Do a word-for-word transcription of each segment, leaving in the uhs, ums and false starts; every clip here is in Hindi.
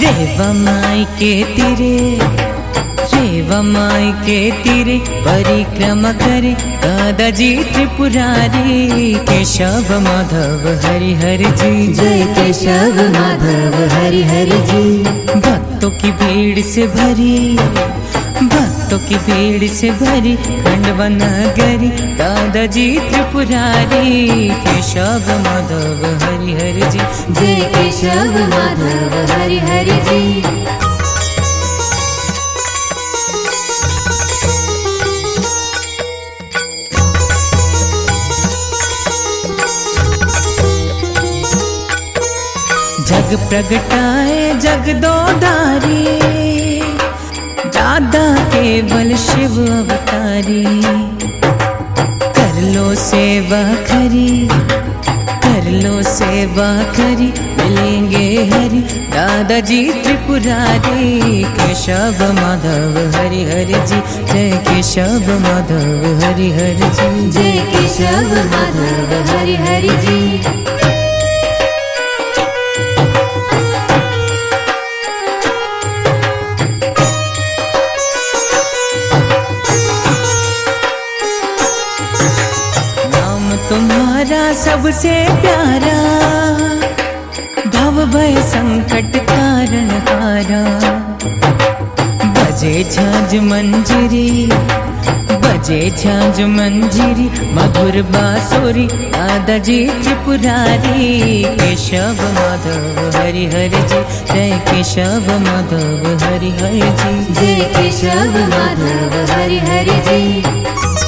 रेवा माई के तीरे, रेवा माई के तीरे परिक्रमा करे दादाजी त्रिपुरारी। केशव माधव हरि हरि जी, जय केशव माधव हरि हरि जी। भक्तों की भीड़ से भरी, भक्तों की भीड़ से भरी खंडवा नगरी दादाजी त्रिपुरारी। केशव माधव हरि हरि जी, जय केशव माधव हरि हरि जी। जग प्रगटाए जगदोधारी, दादा केवल शिव अवतारी। कर लो सेवा खरी, कर लो सेवा खरी मिलेंगे हरि दादाजी त्रिपुरारी। केशव माधव हरि हरि जी, जय केशव माधव हरि हरि जी, जय केशव माधव हरि हरि जी। तुम्हारा सबसे प्यारा, भव भय संकट कारण हारा। बजे झांझ मंजीरी, बजे झांझ मंजीरी मधुर बांसुरी दादाजी त्रिपुरारी। केशव माधव हरि हरि जी, जय केशव माधव हरि हरि जी, जय केशव माधव हरि हरि जी।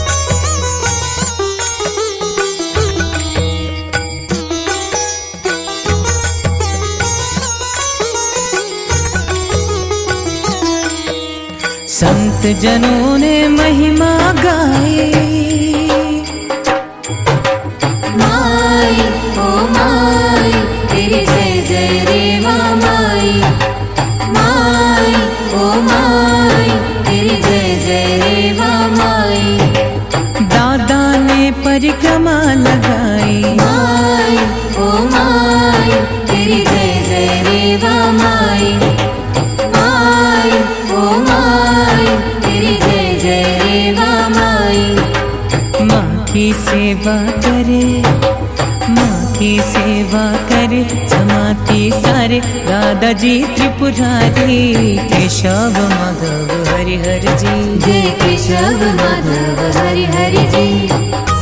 संत जनों ने महिमा गाई, माई ओ माई तेरी जय जय रेवा माई। माई ओ माई तेरी जय जय रेवा माई। दादा ने परिक्रमा लगाई, माई ओ माई तेरी जय जय रेवा माई। माई ओ माई तेरी जय जय रेवा माई। माँ की सेवा करे, माँ की सेवा करे जमाती सारे दादाजी त्रिपुरारी। केशव माधव हरि हरि जी, जय केशव माधव हरि हरि जी।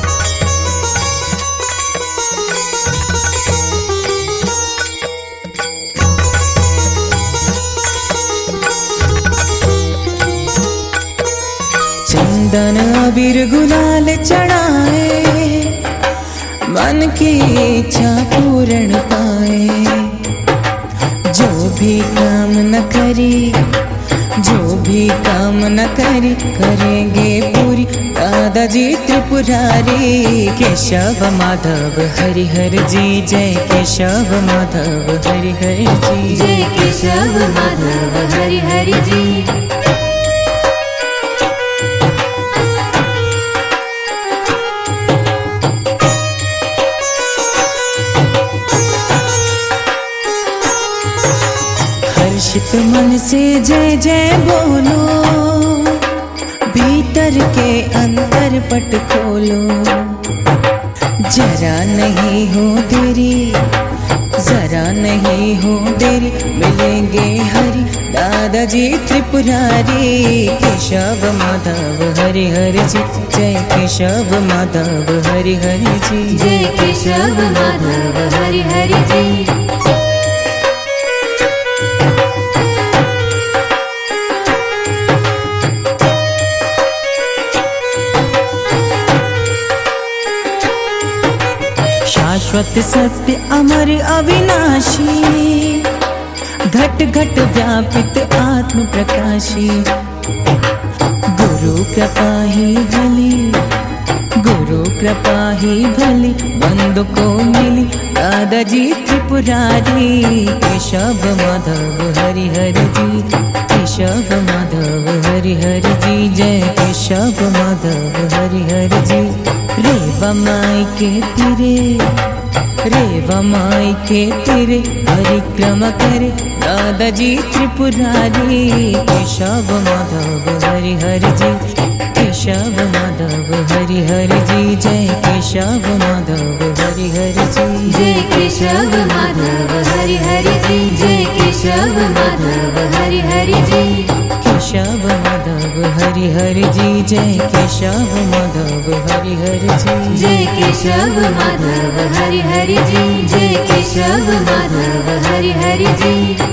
चंदन अबीर गुलाल चढ़ाए, मन की इच्छा पूर्ण पाए। जो भी काम न करी, जो भी काम न करी करेंगे पूरी दादाजी त्रिपुरारी। केशव माधव हरि हरि जी, जय केशव माधव हरि हरि जी, जय केशव माधव हरि हरि जी। हर्षित मन से जय जय बोलो, भीतर के अंतर पट खोलो। जरा नहीं हो देरी, जरा नहीं हो देरी मिलेंगे हरि दादाजी त्रिपुरारी। केशव माधव हरि हरि जी, जय केशव माधव हरि हरि जी, जय केशव माधव हरि हरि जी। शाश्वत सत्य अमर अविनाशी, घट घट व्यापित आत्म प्रकाशी। गुरु कृपा ही भली, गुरु कृपा ही भली बंदो को मिली दादाजी त्रिपुरारी। केशव माधव हरि हरि जी, केशव माधव हरि हरि जी, जय केशव माधव हरि हरि जी। रेवा माई के तीरे, रेवा माई के तेरे परिक्रमा करे दादाजी त्रिपुरारी। केशव माधव हरि हरि जी, केशव माधव हरि हरि जी, जय केशव माधव हरि हरि जी, जय केशव माधव हरि हरि जी, जय केशव माधव हरि हरि जी, केशव माधव हरि हरि जी, जय केशव माधव हरि हरि जी, जय केशव माधव हरि हरि जी, जय केशव माधव हरि हरि जी।